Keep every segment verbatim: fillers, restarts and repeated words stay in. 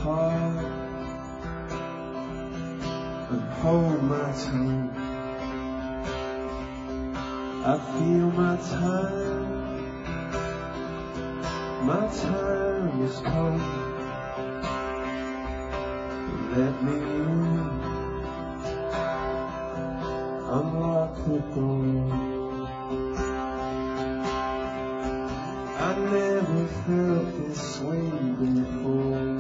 heart and hold my tongue. I feel my time, my time is come. Let me in, unlock the door. I never felt this way before.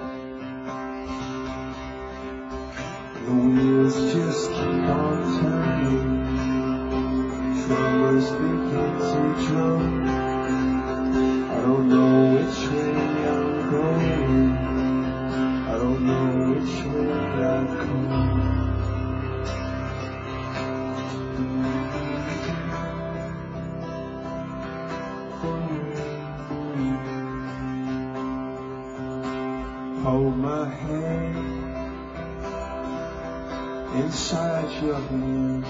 The wheels just keep on turning, drummers begin to drum. I don't know which way I'm going, I don't know which way I've come. Hold my hand inside your hands.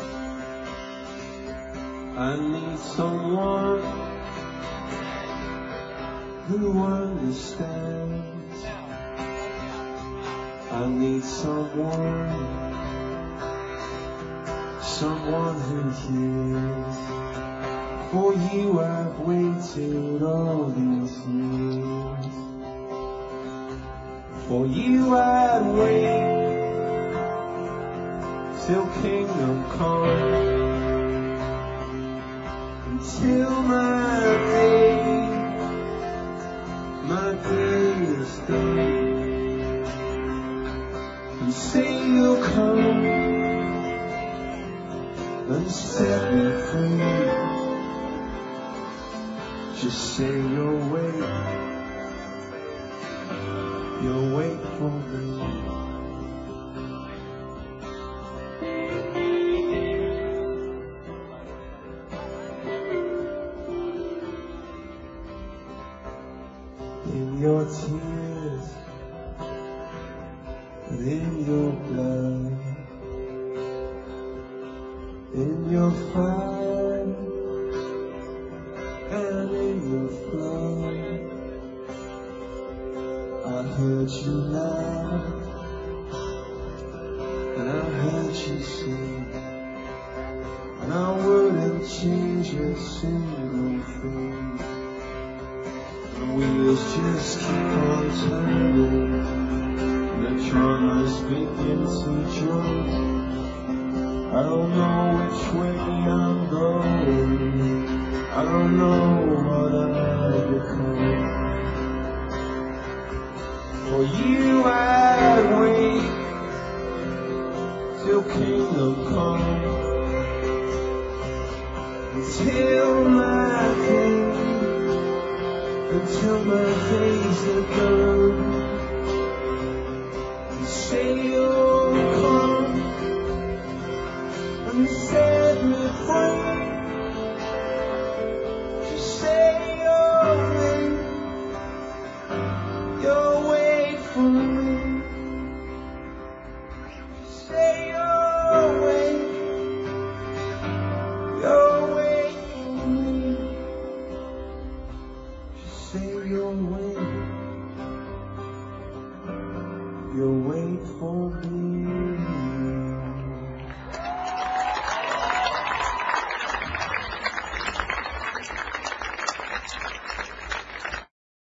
I need someone who understands. I need someone, someone who hears. For you I've waited all these years. For you I'd wait till kingdom come, until my day, my day is done. And say you'll come and set me free. Just say you'll wait, you'll wait for me. In your tears, in your blood, in your fight, and in your flood. I heard you laugh, and I heard you sing, and I wouldn't change a single thing. The wheels just keep on turning, the drummers begin to drum. I don't know which way I'm going, I don't know what I've become. For you I'd wait till kingdom come, until my day, until my days are done. You say you'll come and set me free. Just say you'll wait, you'll wait for me. Just say you'll wait, you'll wait for me. Just say you'll wait, you'll wait for me.